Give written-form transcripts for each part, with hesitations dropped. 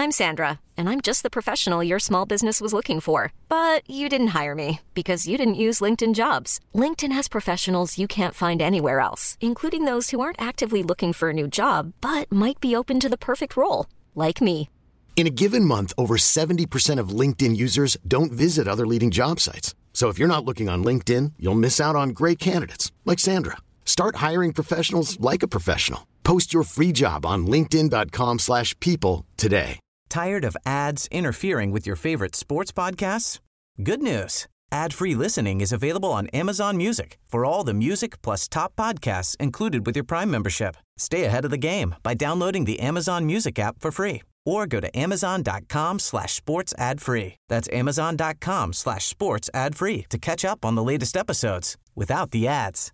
I'm Sandra, and I'm just the professional your small business was looking for. But you didn't hire me because you didn't use LinkedIn Jobs. LinkedIn has professionals you can't find anywhere else, including those who aren't actively looking for a new job, but might be open to the perfect role, like me. In a given month, over 70% of LinkedIn users don't visit other leading job sites. So if you're not looking on LinkedIn, you'll miss out on great candidates like Sandra. Start hiring professionals like a professional. Post your free job on linkedin.com/people today. Tired of ads interfering with your favorite sports podcasts? Good news. Ad-free listening is available on Amazon Music for all the music plus top podcasts included with your Prime membership. Stay ahead of the game by downloading the Amazon Music app for free or go to amazon.com/sports ad free. That's amazon.com/sports ad free to catch up on the latest episodes without the ads.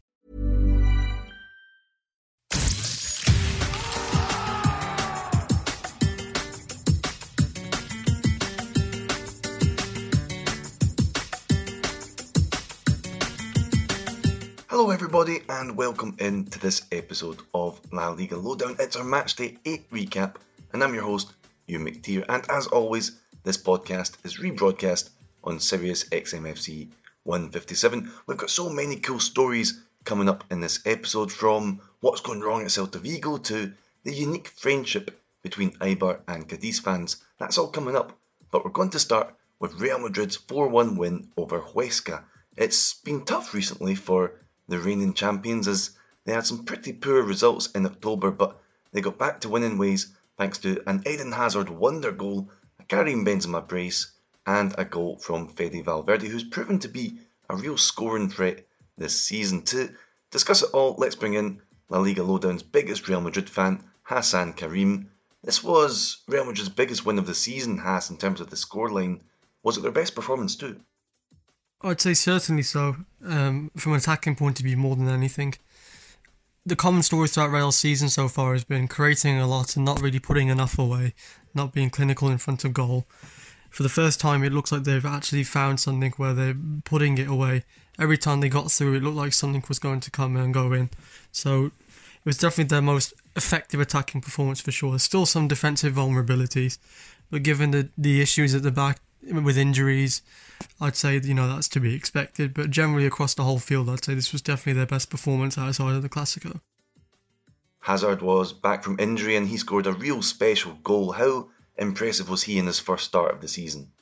Hello everybody and welcome into this episode of La Liga Lowdown. It's our Matchday 8 recap and I'm your host, Hugh McTeer, and as always, this podcast is rebroadcast on Sirius XMFC 157. We've got so many cool stories coming up in this episode, from what's going wrong at Celta Vigo to the unique friendship between Eibar and Cadiz fans. That's all coming up, but we're going to start with Real Madrid's 4-1 win over Huesca. It's been tough recently for the reigning champions as they had some pretty poor results in October, but they got back to winning ways thanks to an Eden Hazard wonder goal, a Karim Benzema brace, and a goal from Fede Valverde, who's proven to be a real scoring threat this season. To discuss it all, let's bring in La Liga Lowdown's biggest Real Madrid fan, Hassan Karim. This was Real Madrid's biggest win of the season, Hass, in terms of the scoreline. Was it their best performance too? I'd say certainly so, from an attacking point of view more than anything. The common story throughout Real's season so far has been creating a lot and not really putting enough away, not being clinical in front of goal. For the first time, it looks like they've actually found something where they're putting it away. Every time they got through, it looked like something was going to come and go in. So it was definitely their most effective attacking performance for sure. There's still some defensive vulnerabilities, but given the issues at the back with injuries, I'd say, that's to be expected. But generally across the whole field, I'd say this was definitely their best performance outside of the Clásico. Hazard was back from injury and he scored a real special goal. How impressive was he in his first start of the season?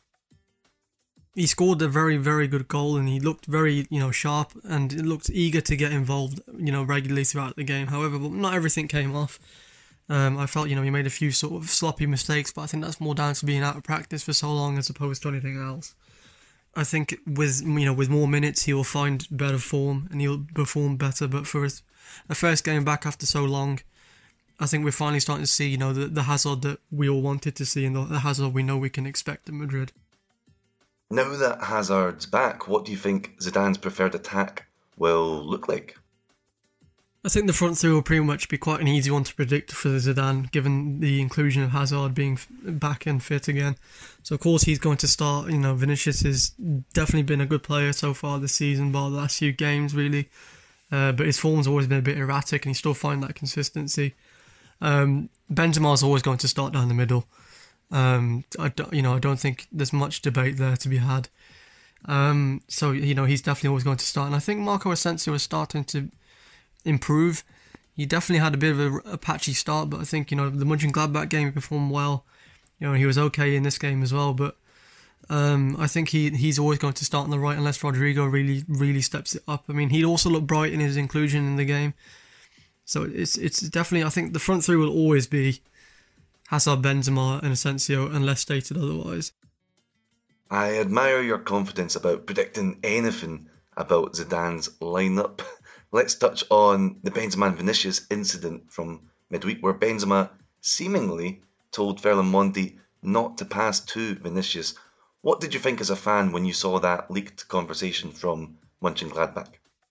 He scored a very, very good goal and he looked very, sharp and looked eager to get involved, regularly throughout the game. However, not everything came off. I felt, he made a few sort of sloppy mistakes, but I think that's more down to being out of practice for so long as opposed to anything else. I think with more minutes he will find better form and he'll perform better. But for a first game back after so long, I think we're finally starting to see, the Hazard that we all wanted to see and the Hazard we know we can expect at Madrid. Now that Hazard's back, what do you think Zidane's preferred attack will look like? I think the front three will pretty much be quite an easy one to predict for Zidane, given the inclusion of Hazard being back and fit again. So of course he's going to start. Vinicius has definitely been a good player so far this season, bar the last few games really. But his form's always been a bit erratic and he's still finding that consistency. Benzema's always going to start down the middle. I don't think there's much debate there to be had. So he's definitely always going to start. And I think Marco Asensio is starting to improve. He definitely had a bit of a patchy start, but I think, the Mönchengladbach game he performed well. He was okay in this game as well, but I think he's always going to start on the right unless Rodrigo really steps it up. I mean, he also looked bright in his inclusion in the game. So it's definitely, I think the front three will always be Hazard, Benzema and Asensio unless stated otherwise. I admire your confidence about predicting anything about Zidane's lineup. Let's touch on the Benzema and Vinicius incident from midweek, where Benzema seemingly told Ferland Mendy not to pass to Vinicius. What did you think as a fan when you saw that leaked conversation from Mönchengladbach?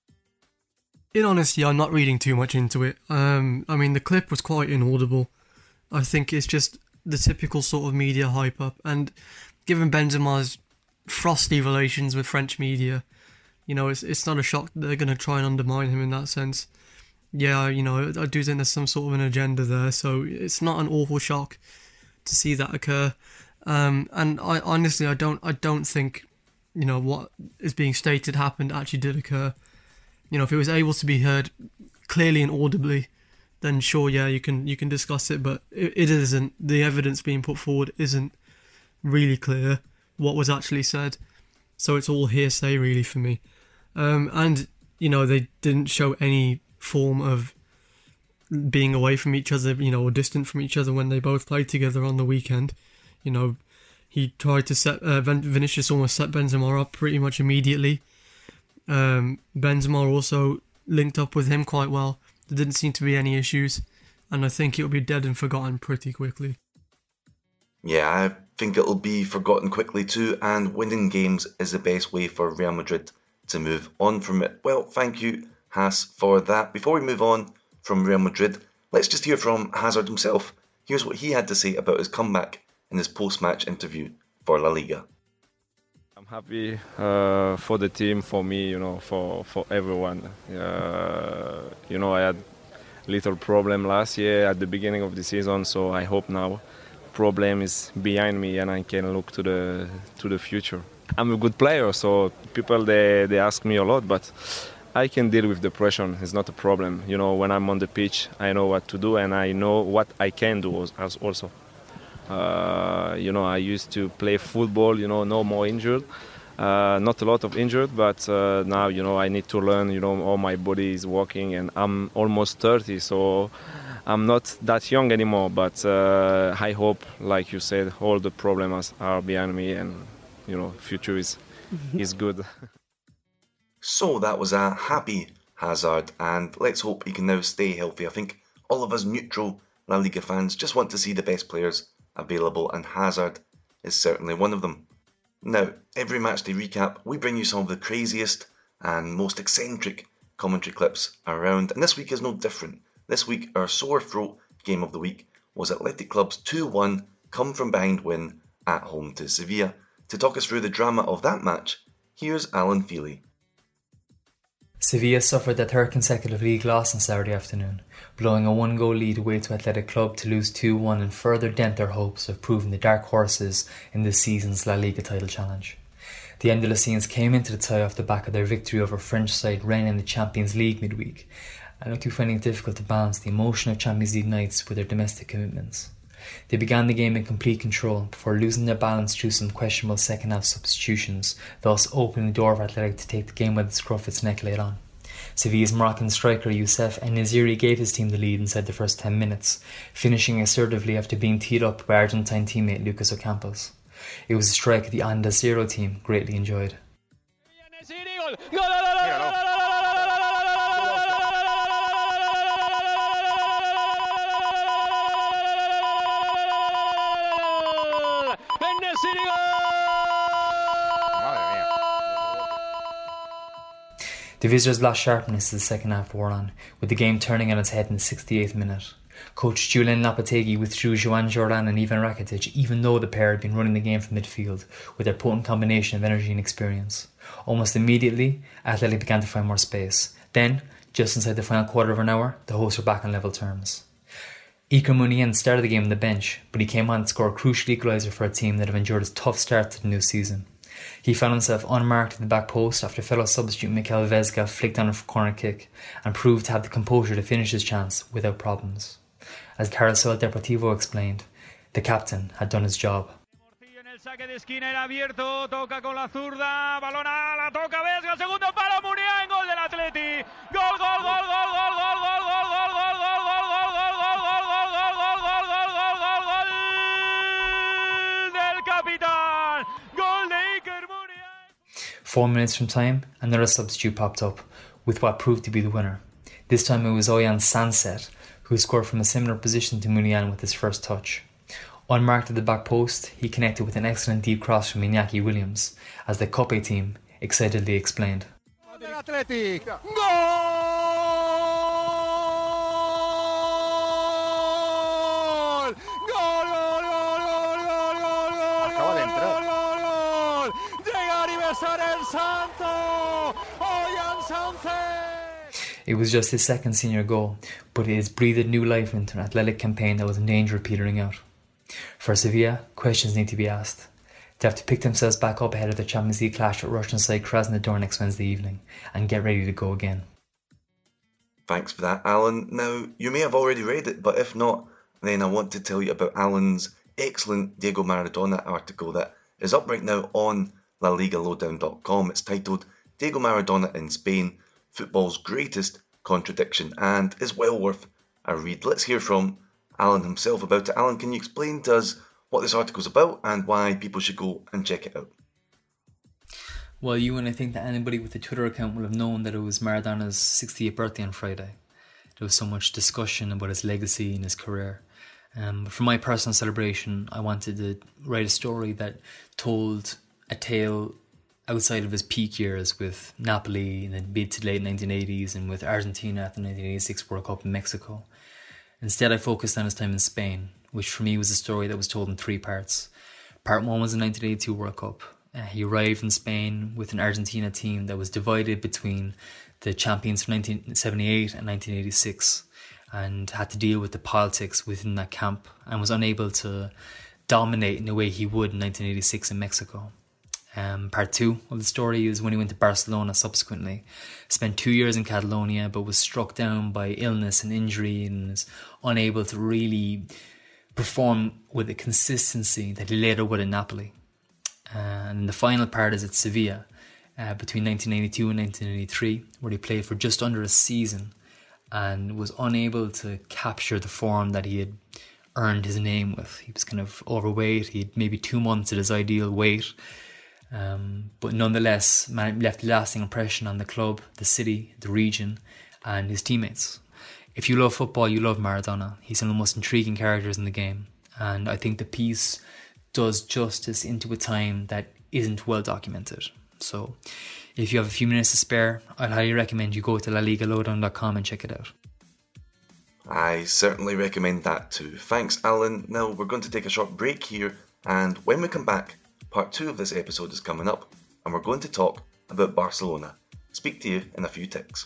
In honesty, I'm not reading too much into it. The clip was quite inaudible. I think it's just the typical sort of media hype up, and given Benzema's frosty relations with French media, it's not a shock that they're going to try and undermine him in that sense. Yeah, I do think there's some sort of an agenda there, so it's not an awful shock to see that occur. And I honestly, I don't think, what is being stated happened actually did occur. If it was able to be heard clearly and audibly, then sure, yeah, you can discuss it. But it isn't. The evidence being put forward isn't really clear what was actually said. So it's all hearsay, really, for me. And they didn't show any form of being away from each other, or distant from each other when they both played together on the weekend. He tried to set Vinicius almost set Benzema up pretty much immediately. Benzema also linked up with him quite well. There didn't seem to be any issues, and I think it'll be dead and forgotten pretty quickly. Yeah, I think it'll be forgotten quickly too, and winning games is the best way for Real Madrid to move on from it. Well, thank you, Haas, for that. Before we move on from Real Madrid, let's just hear from Hazard himself. Here's what he had to say about his comeback in his post-match interview for La Liga. I'm happy for the team, for me, for everyone. I had a little problem last year at the beginning of the season, so I hope now problem is behind me and I can look to the future. I'm a good player, so people they ask me a lot, but I can deal with depression. It's not a problem. When I'm on the pitch, I know what to do and I know what I can do also. I used to play football, no more injured. Not a lot of injured, but now, I need to learn, how my body is working, and I'm almost 30, so I'm not that young anymore, but I hope, like you said, all the problems are behind me and, future is good. So that was a happy Hazard, and let's hope he can now stay healthy. I think all of us neutral La Liga fans just want to see the best players available, and Hazard is certainly one of them. Now, every matchday recap, we bring you some of the craziest and most eccentric commentary clips around, and this week is no different. This week, our sore throat game of the week was Athletic Club's 2-1 come-from-behind win at home to Sevilla. To talk us through the drama of that match, here's Alan Feely. Sevilla suffered their third consecutive league loss on Saturday afternoon, blowing a 1-goal lead away to Athletic Club to lose 2-1 and further dent their hopes of proving the dark horses in this season's La Liga title challenge. The Andalusians came into the tie off the back of their victory over French side Rennes in the Champions League midweek, and looked to finding it difficult to balance the emotion of Champions League nights with their domestic commitments. They began the game in complete control before losing their balance through some questionable second-half substitutions, thus opening the door for Athletic to take the game by the scruff of its neck late on. Sevilla's Moroccan striker Youssef En-Nesyri gave his team the lead inside the first 10 minutes, finishing assertively after being teed up by Argentine teammate Lucas Ocampos. It was a strike the Onda Zero team greatly enjoyed. The visitors lost sharpness as the second half wore on, with the game turning on its head in the 68th minute. Coach Julen Lopetegui withdrew Joan Jordan and Ivan Rakitic, even though the pair had been running the game from midfield with their potent combination of energy and experience. Almost immediately, Athletic began to find more space. Then, just inside the final quarter of an hour, the hosts were back on level terms. Iker Muniain started the game on the bench, but he came on to score a crucial equaliser for a team that have endured a tough start to the new season. He found himself unmarked at the back post after fellow substitute Mikel Vesga flicked on a corner kick and proved to have the composure to finish his chance without problems. As Carousel Deportivo explained, the captain had done his job. Four minutes from time, another substitute popped up, with what proved to be the winner. This time it was Oyan Sanset, who scored from a similar position to Muniain with his first touch. Unmarked at the back post, he connected with an excellent deep cross from Iñaki Williams, as the Cope team excitedly explained. It was just his second senior goal, but it has breathed new life into an Athletic campaign that was in danger of petering out. For Sevilla, questions need to be asked. They have to pick themselves back up ahead of the Champions League clash with Russian side Krasnodar next Wednesday evening and get ready to go again. Thanks for that, Alan. Now, you may have already read it, but if not, then I want to tell you about Alan's excellent Diego Maradona article that is up right now on LaLigaLowdown.com. It's titled Diego Maradona in Spain, Football's Greatest Contradiction, and is well worth a read. Let's hear from Alan himself about it. Alan, can you explain to us what this article is about and why people should go and check it out? Well, Ewan, I think that anybody with a Twitter account will have known that it was Maradona's 60th birthday on Friday. There was so much discussion about his legacy and his career. But for my personal celebration, I wanted to write a story that told a tale outside of his peak years with Napoli in the mid to late 1980s and with Argentina at the 1986 World Cup in Mexico. Instead, I focused on his time in Spain, which for me was a story that was told in 3 parts. Part 1 was the 1982 World Cup. He arrived in Spain with an Argentina team that was divided between the champions from 1978 and 1986 and had to deal with the politics within that camp and was unable to dominate in the way he would in 1986 in Mexico. Part 2 of the story is when he went to Barcelona subsequently. Spent 2 years in Catalonia but was struck down by illness and injury and was unable to really perform with the consistency that he later would in Napoli. And the final part is at Sevilla between 1992 and 1993, where he played for just under a season and was unable to capture the form that he had earned his name with. He was kind of overweight. He had maybe 2 months at his ideal weight. But nonetheless left a lasting impression on the club, the city, the region and his teammates. If you love football, you love Maradona. He's one of the most intriguing characters in the game, and I think the piece does justice into a time that isn't well documented. So if you have a few minutes to spare, I'd highly recommend you go to LaLigaLowdown.com and check it out. I certainly recommend that too. Thanks, Alan. Now we're going to take a short break here, and when we come back, part 2 of this episode is coming up, and we're going to talk about Barcelona. Speak to you in a few ticks.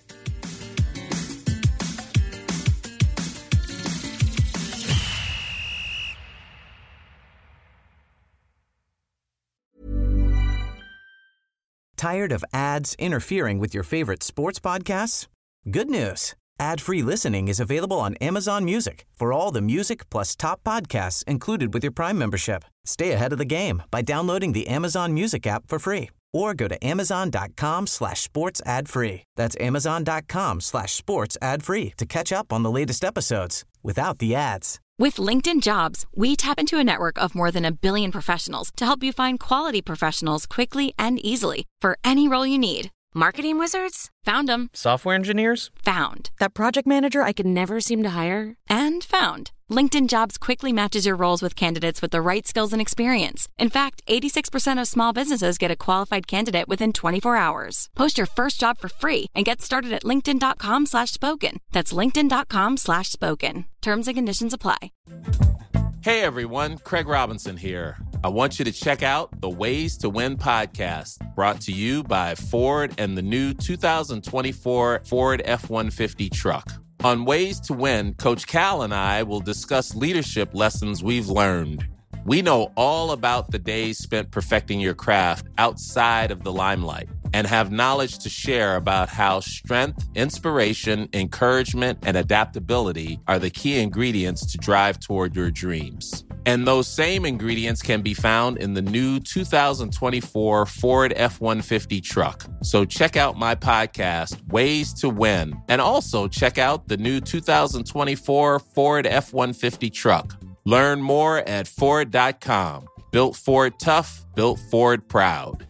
Tired of ads interfering with your favorite sports podcasts? Good news. Ad-free listening is available on Amazon Music for all the music plus top podcasts included with your Prime membership. Stay ahead of the game by downloading the Amazon Music app for free or go to amazon.com/sports ad free. That's amazon.com/sports ad free to catch up on the latest episodes without the ads. With LinkedIn Jobs, we tap into a network of more than 1 billion professionals to help you find quality professionals quickly and easily for any role you need. Marketing wizards? Found them. Software engineers? Found. That project manager I could never seem to hire? And found. LinkedIn Jobs quickly matches your roles with candidates with the right skills and experience. In fact, 86% of small businesses get a qualified candidate within 24 hours. Post your first job for free and get started at linkedin.com/spoken. That's linkedin.com/spoken. Terms and conditions apply. Hey everyone, Craig Robinson here. I want you to check out the Ways to Win podcast, brought to you by Ford and the new 2024 Ford F-150 truck. On Ways to Win, Coach Cal and I will discuss leadership lessons we've learned. We know all about the days spent perfecting your craft outside of the limelight and have knowledge to share about how strength, inspiration, encouragement, and adaptability are the key ingredients to drive toward your dreams. And those same ingredients can be found in the new 2024 Ford F-150 truck. So check out my podcast, Ways to Win, and also check out the new 2024 Ford F-150 truck. Learn more at Ford.com. Built Ford tough, built Ford proud.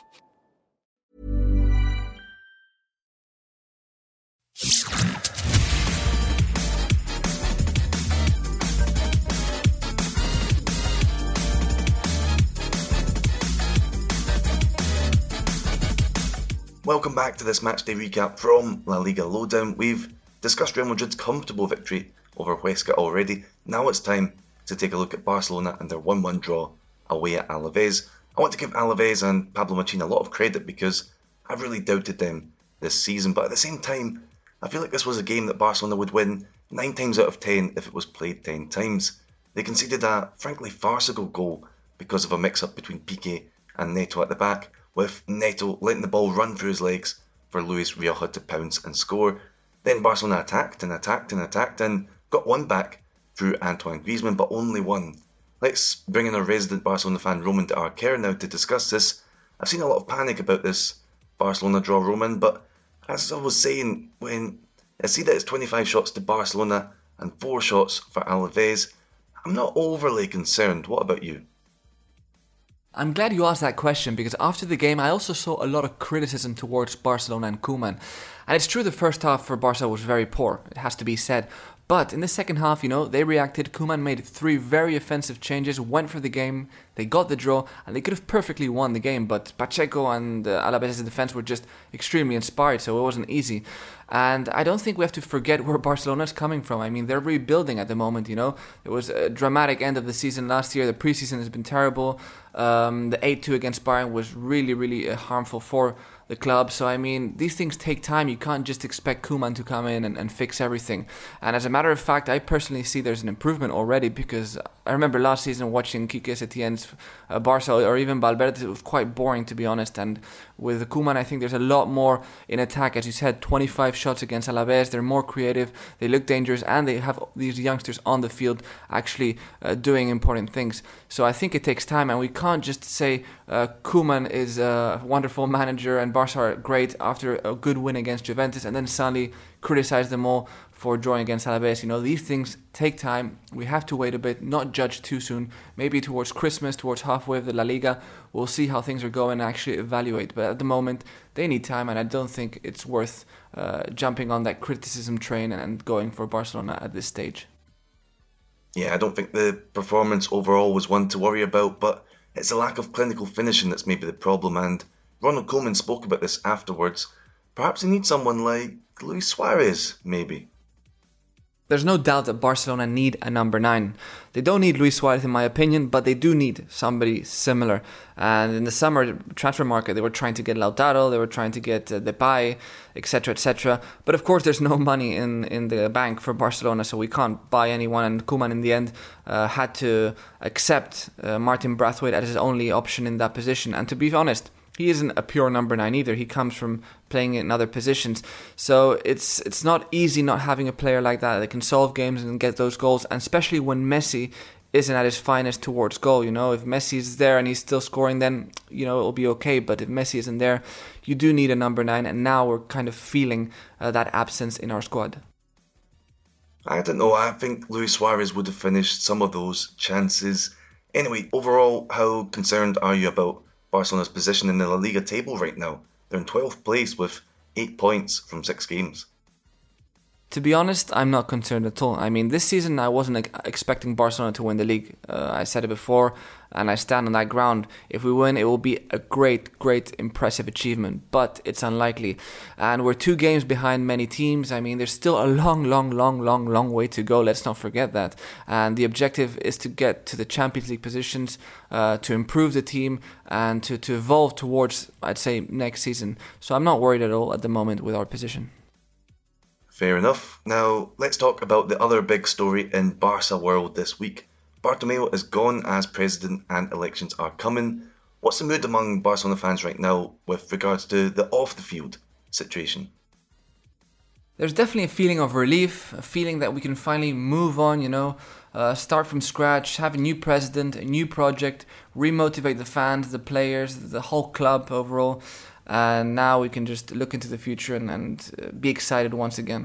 Welcome back to this matchday recap from La Liga Lowdown. We've discussed Real Madrid's comfortable victory over Huesca already. Now it's time to take a look at Barcelona and their 1-1 draw away at Alaves. I want to give Alaves and Pablo Machin a lot of credit because I've really doubted them this season, but at the same time I feel like this was a game that Barcelona would win 9 times out of 10 if it was played 10 times. they conceded a frankly farcical goal because of a mix-up between Piqué and Neto at the back, with Neto letting the ball run through his legs for Luis Rioja to pounce and score. Then Barcelona attacked and got one back through Antoine Griezmann, but only one. Let's bring in our resident Barcelona fan Roman de Arquer now to discuss this. I've seen a lot of panic about this Barcelona draw, Roman, but as I was saying, when I see that it's 25 shots to Barcelona and 4 shots for Alaves, I'm not overly concerned. What about you? I'm glad you asked that question, because after the game I also saw a lot of criticism towards Barcelona and Koeman. And it's true the first half for Barca was very poor, it has to be said. But in the second half, they reacted. Koeman made 3 very offensive changes, went for the game, they got the draw, and they could have perfectly won the game. But Pacheco and Alaves' defense were just extremely inspired, so it wasn't easy. And I don't think we have to forget where Barcelona's coming from. I mean, they're rebuilding at the moment, It was a dramatic end of the season last year. The preseason has been terrible. The 8-2 against Bayern was really, really harmful for the club. So, I mean, these things take time. You can't just expect Koeman to come in and fix everything. And as a matter of fact, I personally see there's an improvement already, because I remember last season watching Quique Setien's Barca or even Valverde. It was quite boring, to be honest. And with Koeman, I think there's a lot more in attack. As you said, 25 shots against Alaves. They're more creative, they look dangerous, and they have these youngsters on the field actually doing important things. So I think it takes time, and we can't just say Koeman is a wonderful manager and Barca are great after a good win against Juventus, and then suddenly criticize them all for drawing against Alaves. These things take time. We have to wait a bit, not judge too soon. Maybe towards Christmas, towards halfway of the La Liga, we'll see how things are going and actually evaluate. But at the moment, they need time, and I don't think it's worth jumping on that criticism train and going for Barcelona at this stage. Yeah, I don't think the performance overall was one to worry about, but it's a lack of clinical finishing that's maybe the problem, and Ronald Koeman spoke about this afterwards. Perhaps they need someone like Luis Suarez, maybe. There's no doubt that Barcelona need a number 9. They don't need Luis Suarez in my opinion, but they do need somebody similar. And in the summer transfer market, they were trying to get Lautaro, they were trying to get Depay, etc., etc. But of course, there's no money in the bank for Barcelona, so we can't buy anyone. And Koeman in the end had to accept Martin Braithwaite as his only option in that position. And to be honest, he isn't a pure number 9 either. He comes from playing in other positions. So it's not easy not having a player like that can solve games and get those goals, and especially when Messi isn't at his finest towards goal. If Messi's there and he's still scoring, then it'll be okay. But if Messi isn't there, you do need a number 9, and now we're kind of feeling that absence in our squad. I don't know. I think Luis Suarez would have finished some of those chances. Anyway, overall, how concerned are you about Barcelona's position in the La Liga table right now? They're in 12th place with 8 points from 6 games. To be honest, I'm not concerned at all. I mean, this season I wasn't expecting Barcelona to win the league. I said it before, and I stand on that ground. If we win, it will be a great, great, impressive achievement, but it's unlikely. And we're 2 games behind many teams. I mean, there's still a long way to go. Let's not forget that. And the objective is to get to the Champions League positions, to improve the team, and to evolve towards, I'd say, next season. So I'm not worried at all at the moment with our position. Fair enough. Now, let's talk about the other big story in Barca world this week. Bartomeu is gone as president and elections are coming. What's the mood among Barcelona fans right now with regards to the off-the-field situation? There's definitely a feeling of relief, a feeling that we can finally move on, start from scratch, have a new president, a new project, remotivate the fans, the players, the whole club overall. And now we can just look into the future and be excited once again.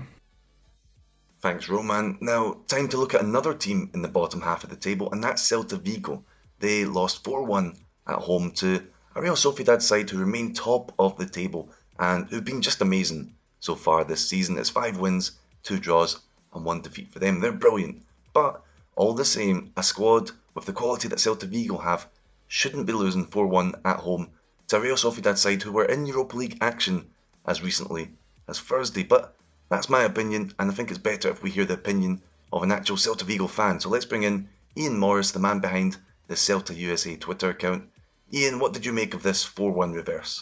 Thanks, Roman. Now, time to look at another team in the bottom half of the table, and that's Celta Vigo. They lost 4-1 at home to a Real Sociedad side who remain top of the table and who've been just amazing so far this season. It's 5 wins, 2 draws and 1 defeat for them. They're brilliant, but all the same, a squad with the quality that Celta Vigo have shouldn't be losing 4-1 at home to a Real Sociedad side who were in Europa League action as recently as Thursday. But that's my opinion, and I think it's better if we hear the opinion of an actual Celta Vigo fan. So let's bring in Ian Morris, the man behind the Celta USA Twitter account. Ian, what did you make of this 4-1 reverse?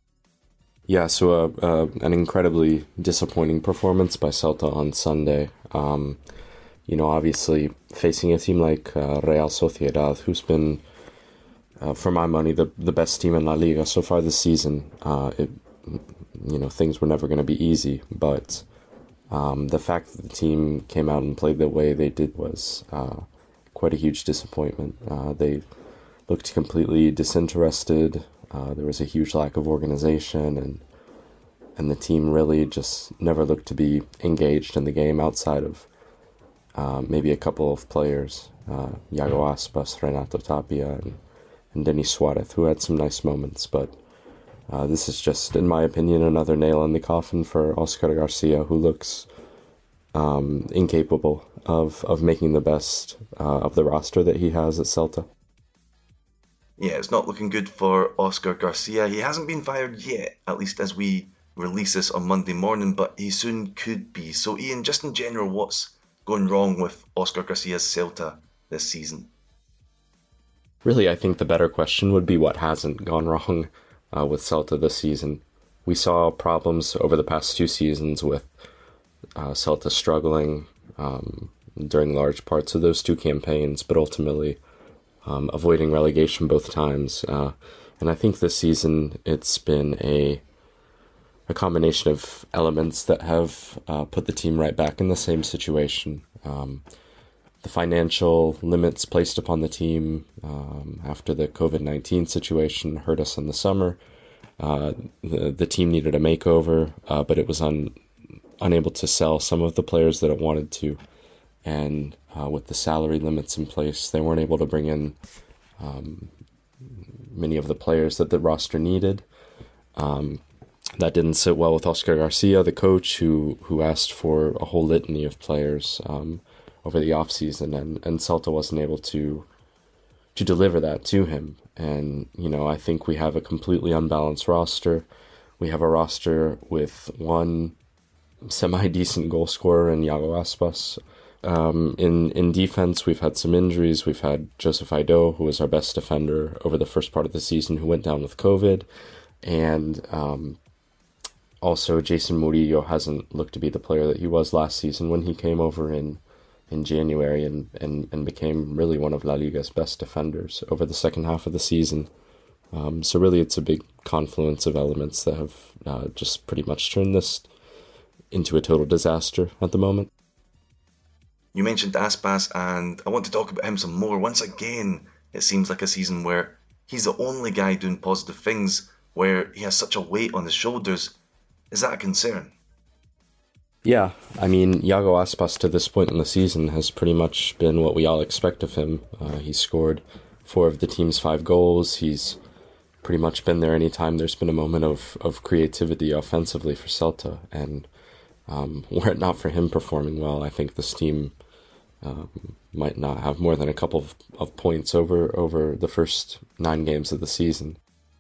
Yeah, so an incredibly disappointing performance by Celta on Sunday. obviously facing a team like Real Sociedad, who's been, for my money, the best team in La Liga so far this season. Things were never going to be easy, but the fact that the team came out and played the way they did was quite a huge disappointment. They looked completely disinterested. There was a huge lack of organization, and the team really just never looked to be engaged in the game outside of maybe a couple of players, Iago Aspas, Renato Tapia, and Denis Suarez, who had some nice moments. But this is just, in my opinion, another nail in the coffin for Oscar Garcia, who looks incapable of making the best of the roster that he has at Celta. Yeah, it's not looking good for Oscar Garcia. He hasn't been fired yet, at least as we release this on Monday morning, but he soon could be. So Ian, just in general, what's going wrong with Oscar Garcia's Celta this season? Really, I think the better question would be what hasn't gone wrong with Celta this season. We saw problems over the past 2 seasons with Celta struggling during large parts of those 2 campaigns, but ultimately avoiding relegation both times. And I think this season it's been a combination of elements that have put the team right back in the same situation. The financial limits placed upon the team after the COVID-19 situation hurt us in the summer. The team needed a makeover, but it was unable to sell some of the players that it wanted to. And with the salary limits in place, they weren't able to bring in many of the players that the roster needed. That didn't sit well with Oscar Garcia, the coach, who asked for a whole litany of players over the off-season, and Celta wasn't able to deliver that to him. And, I think we have a completely unbalanced roster. We have a roster with one semi-decent goal scorer in Iago Aspas. In defense, we've had some injuries. We've had Joseph Aidó, who was our best defender over the first part of the season, who went down with COVID. And also, Jason Murillo hasn't looked to be the player that he was last season when he came over in January and became really one of La Liga's best defenders over the second half of the season. So really, it's a big confluence of elements that have just pretty much turned this into a total disaster at the moment. You mentioned Aspas, and I want to talk about him some more. Once again, it seems like a season where he's the only guy doing positive things, where he has such a weight on his shoulders. Is that a concern? Yeah, I mean, Iago Aspas to this point in the season has pretty much been what we all expect of him. He's scored 4 of the team's 5 goals. He's pretty much been there anytime there's been a moment of creativity offensively for Celta. And were it not for him performing well, I think this team might not have more than a couple of points over the first 9 games of the season.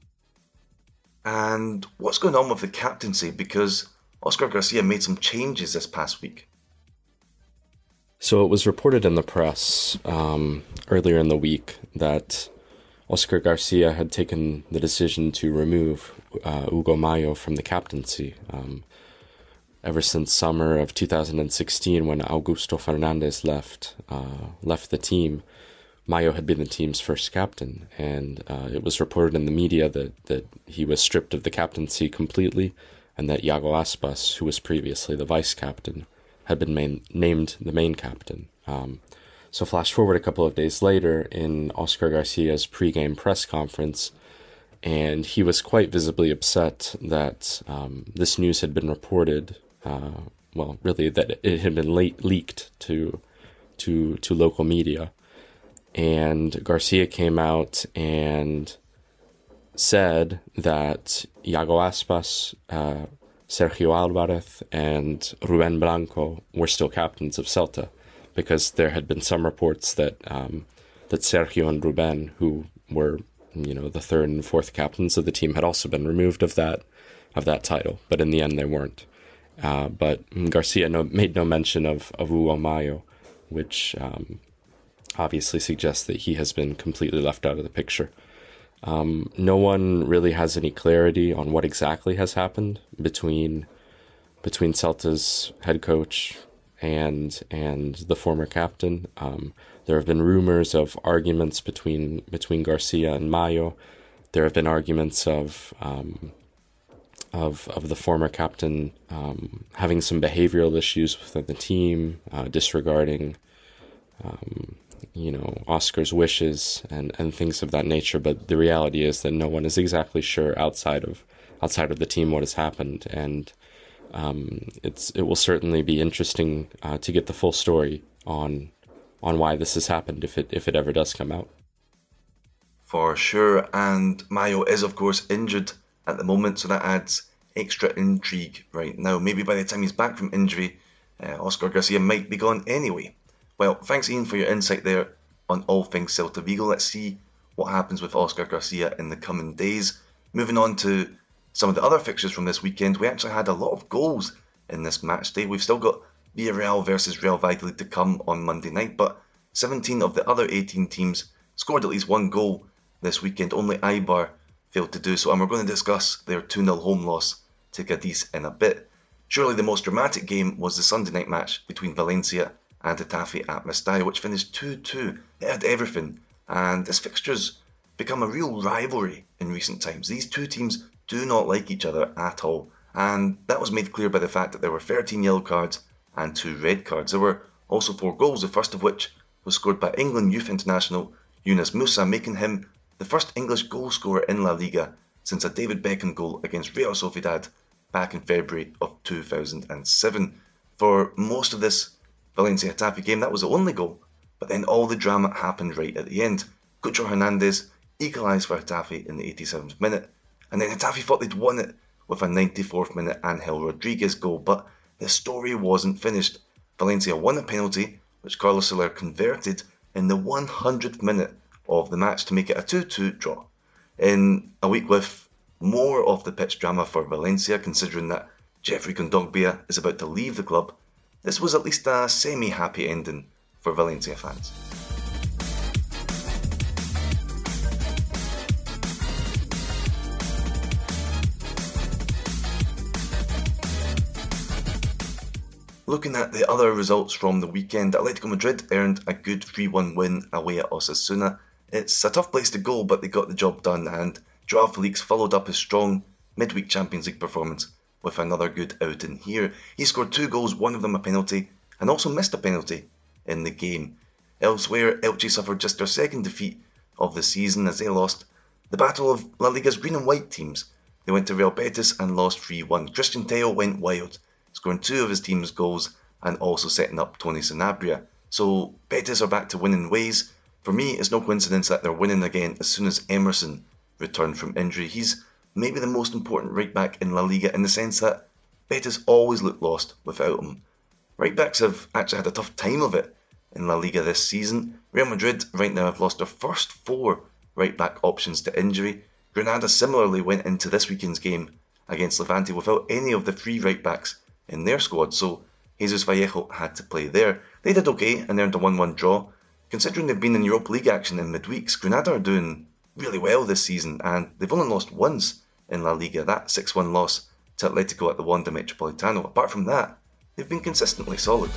And what's going on with the captaincy? Because Oscar Garcia made some changes this past week. So it was reported in the press earlier in the week that Oscar Garcia had taken the decision to remove Hugo Mayo from the captaincy. Ever since summer of 2016, when Augusto Fernandez left the team, Mayo had been the team's first captain, and it was reported in the media that he was stripped of the captaincy completely, and that Iago Aspas, who was previously the vice captain, had been named the main captain. So flash forward a couple of days later in Oscar Garcia's pre-game press conference, and he was quite visibly upset that this news had been reported, that it had been leaked to local media. And Garcia came out and said that Iago Aspas, Sergio Alvarez, and Ruben Blanco were still captains of Celta, because there had been some reports that Sergio and Ruben, who were the 3rd and 4th captains of the team, had also been removed of that title, but in the end they weren't. But Garcia made no mention of Hugo Mayo, which obviously suggests that he has been completely left out of the picture. No one really has any clarity on what exactly has happened between Celta's head coach and the former captain. There have been rumors of arguments between Garcia and Mayo. There have been arguments of the former captain having some behavioral issues within the team, disregarding Oscar's wishes and things of that nature. But the reality is that no one is exactly sure outside of the team what has happened, and it will certainly be interesting to get the full story on why this has happened if it ever does come out. For sure, and Mayo is of course injured at the moment, so that adds extra intrigue right now. Maybe by the time he's back from injury, Oscar Garcia might be gone anyway. Well, thanks Ian for your insight there on all things Celta Vigo. Let's see what happens with Oscar Garcia in the coming days. Moving on to some of the other fixtures from this weekend, we actually had a lot of goals in this match day. We've still got Villarreal versus Real Valladolid to come on Monday night, but 17 of the other 18 teams scored at least one goal this weekend. Only Eibar failed to do so, and we're going to discuss their 2-0 home loss to Cadiz in a bit. Surely the most dramatic game was the Sunday night match between Valencia and Getafe at Mestalla, which finished 2-2. It had everything, and this fixture's become a real rivalry in recent times. These two teams do not like each other at all, and that was made clear by the fact that there were 13 yellow cards and 2 red cards. There were also 4 goals, the first of which was scored by England youth international Yunus Musa, making him the first English goal scorer in La Liga since a David Beckham goal against Real Sociedad back in February of 2007. For most of this Valencia-Getafe game, that was the only goal, but then all the drama happened right at the end. Cucho Hernandez equalised for Getafe in the 87th minute, and then Getafe thought they'd won it with a 94th minute Angel Rodriguez goal, but the story wasn't finished. Valencia won a penalty, which Carlos Soler converted in the 100th minute of the match to make it a 2-2 draw. In a week with more of the pitch drama for Valencia, considering that Jeffrey Kondogbia is about to leave the club, this was at least a semi-happy ending for Valencia fans. Looking at the other results from the weekend, Atletico Madrid earned a good 3-1 win away at Osasuna. It's a tough place to go, but they got the job done, and Joao Felix followed up his strong midweek Champions League performance with another good outing here. He scored 2 goals, one of them a penalty, and also missed a penalty in the game. Elsewhere, Elche suffered just their second defeat of the season as they lost the battle of La Liga's green and white teams. They went to Real Betis and lost 3-1. Christian Teo went wild, scoring 2 of his team's goals and also setting up Tony Sanabria. So Betis are back to winning ways. For me, it's no coincidence that they're winning again as soon as Emerson returned from injury. He's maybe the most important right back in La Liga in the sense that Betis always look lost without him. Right backs have actually had a tough time of it in La Liga this season. Real Madrid right now have lost their first 4 right back options to injury. Granada similarly went into this weekend's game against Levante without any of the 3 right backs in their squad, so Jesus Vallejo had to play there. They did okay and earned a 1-1 draw. Considering they've been in Europa League action in midweeks, Granada are doing really well this season, and they've only lost once in La Liga, that 6-1 loss to Atletico at the Wanda Metropolitano. Apart from that, they've been consistently solid.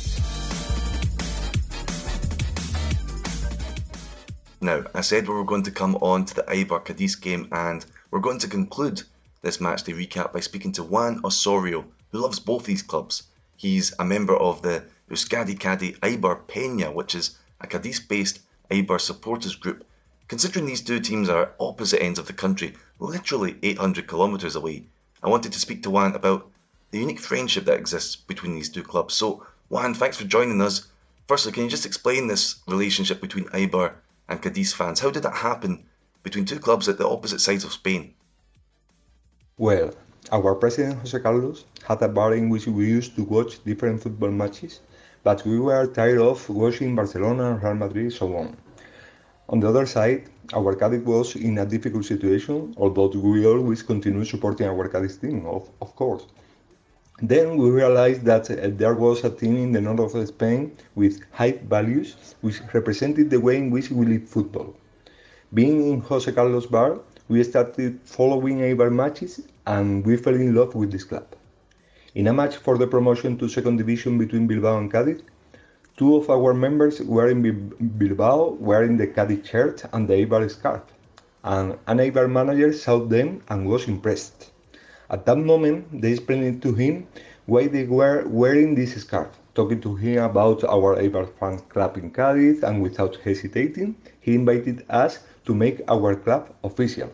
Now, I said we were going to come on to the Eibar Cadiz game, and we're going to conclude this matchday recap by speaking to Juan Osorio, who loves both these clubs. He's a member of the Euskadi Cadi Eibar Peña, which is a Cadiz-based Eibar supporters group. Considering these two teams are at opposite ends of the country, literally 800 kilometres away, I wanted to speak to Juan about the unique friendship that exists between these two clubs. So, Juan, thanks for joining us. Firstly, can you just explain this relationship between Eibar and Cadiz fans? How did that happen between two clubs at the opposite sides of Spain? Well, our president Jose Carlos had a bar in which we used to watch different football matches, but we were tired of watching Barcelona, Real Madrid, so on. On the other side, our Cadiz was in a difficult situation, although we always continue supporting our Cadiz team, of course. Then we realized that there was a team in the north of Spain with high values, which represented the way in which we live football. Being in Jose Carlos' bar, we started following Eibar matches and we fell in love with this club. In a match for the promotion to second division between Bilbao and Cádiz, two of our members were in Bilbao wearing the Cádiz shirt and the Eibar scarf, and an Eibar manager saw them and was impressed. At that moment, they explained to him why they were wearing this scarf, talking to him about our Eibar fan club in Cádiz, and without hesitating, he invited us to make our club official.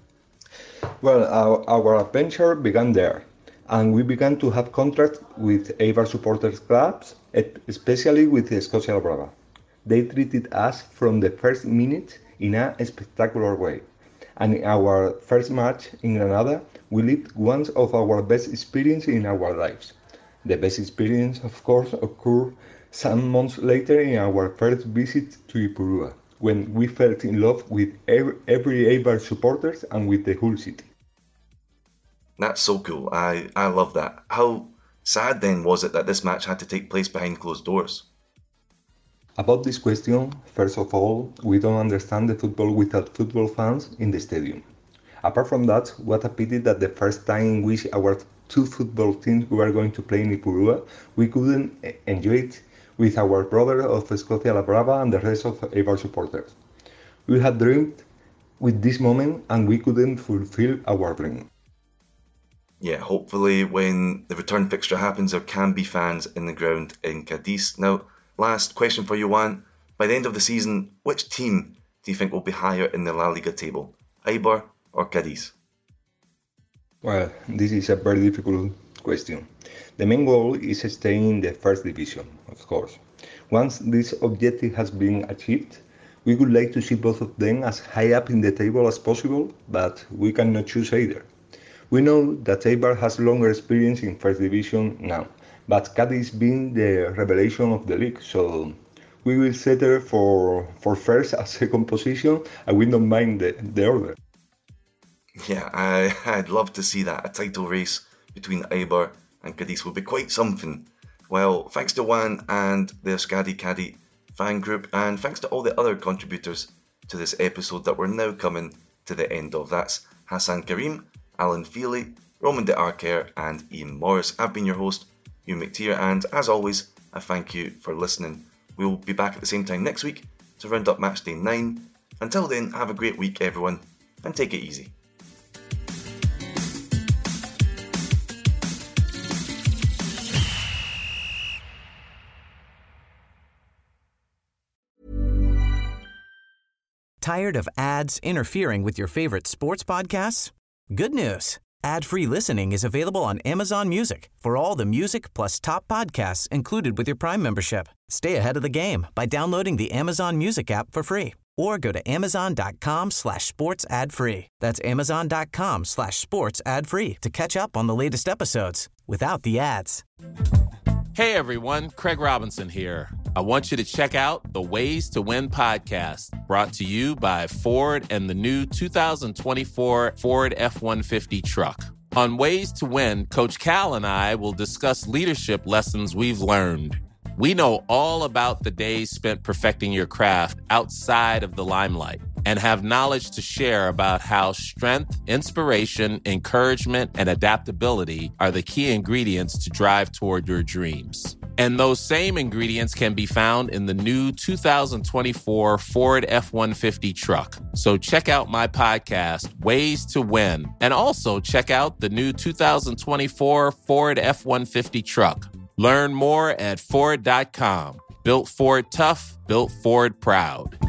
Well, our adventure began there, and we began to have contracts with Eibar supporters clubs, especially with Escocia Brava. They treated us from the first minute in a spectacular way. And in our first match in Granada, we lived one of our best experiences in our lives. The best experience, of course, occurred some months later in our first visit to Ipurúa, when we fell in love with every Eibar supporters and with the whole city. That's so cool. I love that. How sad then was it that this match had to take place behind closed doors? About this question, first of all, we don't understand the football without football fans in the stadium. Apart from that, what a pity that the first time in which our two football teams were going to play in Ipurúa, we couldn't enjoy it with our brother of Escocia La Brava and the rest of Eibar supporters. We had dreamed with this moment and we couldn't fulfill our dream. Yeah, hopefully when the return fixture happens, there can be fans in the ground in Cadiz. Now, last question for you, Juan. By the end of the season, which team do you think will be higher in the La Liga table? Eibar or Cadiz? Well, this is a very difficult question. The main goal is staying in the first division, of course. Once this objective has been achieved, we would like to see both of them as high up in the table as possible, but we cannot choose either. We know that Eibar has longer experience in first division now, but Cádiz being the revelation of the league, so we will settle for first and second position, and we don't mind the order. Yeah, I'd love to see that. A title race between Eibar and Cadiz would be quite something. Well, thanks to Juan and the Euskadi Caddy fan group, and thanks to all the other contributors to this episode that we're now coming to the end of. That's Hassan Karim, Alan Feely, Roman de Arker, and Ian Morris. I've been your host, Hugh McTeer, and as always, I thank you for listening. We'll be back at the same time next week to round up Matchday 9. Until then, have a great week, everyone, and take it easy. Tired of ads interfering with your favorite sports podcasts? Good news. Ad-free listening is available on Amazon Music for all the music plus top podcasts included with your Prime membership. Stay ahead of the game by downloading the Amazon Music app for free or go to amazon.com/sports ad-free. That's amazon.com/sports ad-free to catch up on the latest episodes without the ads. Hey everyone, Craig Robinson here. I want you to check out the Ways to Win podcast, brought to you by Ford and the new 2024 Ford F-150 truck. On Ways to Win, Coach Cal and I will discuss leadership lessons we've learned. We know all about the days spent perfecting your craft outside of the limelight and have knowledge to share about how strength, inspiration, encouragement, and adaptability are the key ingredients to drive toward your dreams. And those same ingredients can be found in the new 2024 Ford F-150 truck. So check out my podcast, Ways to Win, and also check out the new 2024 Ford F-150 truck. Learn more at Ford.com. Built Ford tough, built Ford proud.